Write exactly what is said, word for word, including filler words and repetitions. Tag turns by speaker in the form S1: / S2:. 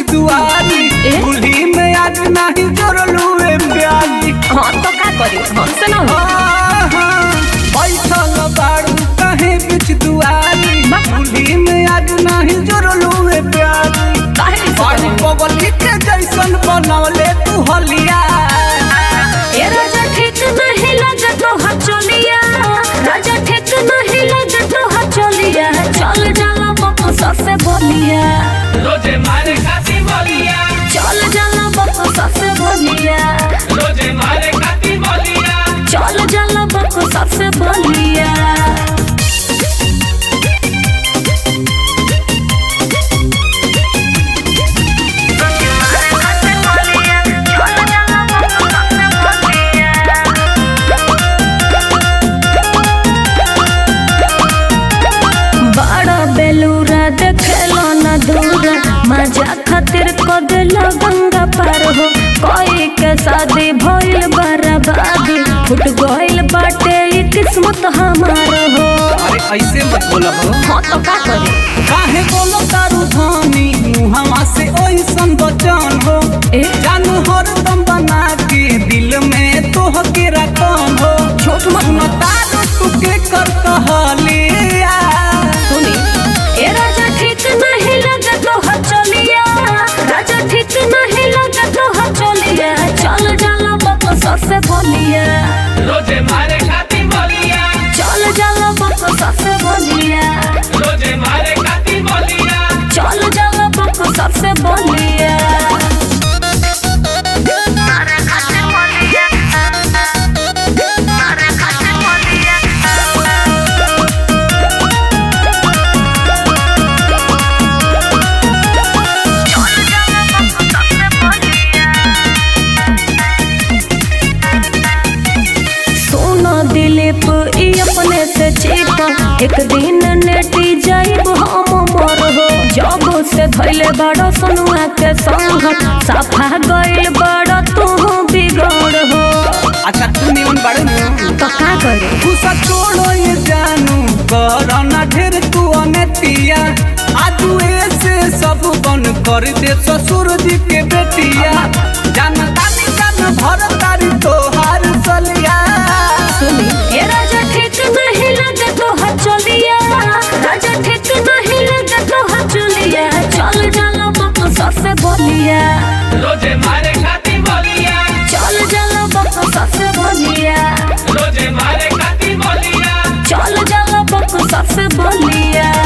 S1: दुआरी भूली में आज नहीं जोड़लू ए प्यारी।
S2: हाँ तो का करी हमसे ना हो
S1: बैठल बाड़ू कहे बीच दुआरी भूली में आज नहीं जोड़लू ए प्यारी।
S2: काहे
S1: बाड़ी बगली के जैसन बनौले तू हलिया।
S2: ए राजा ठीक नहीं लगे तो हचलिया, राजा ठीक नहीं लगे तो हचलिया, चल जाला बक्सा से बोलिया,
S3: रोजे मारे खाती बोलिया,
S2: चल जाला बक्सा से बोलिया,
S3: रोजे मारे खाती बोलिया,
S2: चल जाला बक्सा से बोलिया। मजा खातिर कदल गंगा पार हो कोई के शादी भइल बर्बादी फुट गइल बाटे ई किस्मत हमार हो।
S1: अरे ऐसे मत बोला हो।
S2: हाँ तो का करे
S1: काहे बोलो तारू धानी मुहवा से ओइसन बचन हो
S2: ए
S1: जानू हरदम बना के दिल में तोह के रखम हो।
S2: छोट मत
S1: सुन तारू तू के कर कहलिया।
S2: सुनी ए राजा ठीक नहीं लगे तो हचलिया, राजा ठीक नहीं लगे तो हचलिया, चल जाला बक्सा से बोलिया,
S3: रोजे मारे खाती बोलिया,
S2: चल जाला बक्सा से बोलिया,
S3: रोजे मारे खाती बोलिया,
S2: चल जाला बक्सा से बोलिया। दिलीप ई अपने से चेपा एक दिन नेटी जाइब हम मर हो। जब से भइले बड़ा सनुआ के संगत साफा गइल बड़ा तू बिगड़ हो।
S1: अच्छा तू निमन बाड़े न
S2: तो का करे
S1: खुशा छोड़ो ये जानू करना ढेर तू अनतिया। आजू ऐसे सब बन कर दे ससुर जी के बेटिया। जानता नहीं जान भर तारी तोहार सलिया।
S2: सुनी ए राजा ठीक नहीं लगे तो हचलिया, राजा ठीक नहीं लगे तो हचलिया, चल जाला बक्सा से बोलिया,
S3: रोजे मारे खाती बोलिया,
S2: चल जाला बक्सा से बोलिया,
S3: रोजे मारे खाती बोलिया,
S2: चल जाला बक्सा से बोलिया।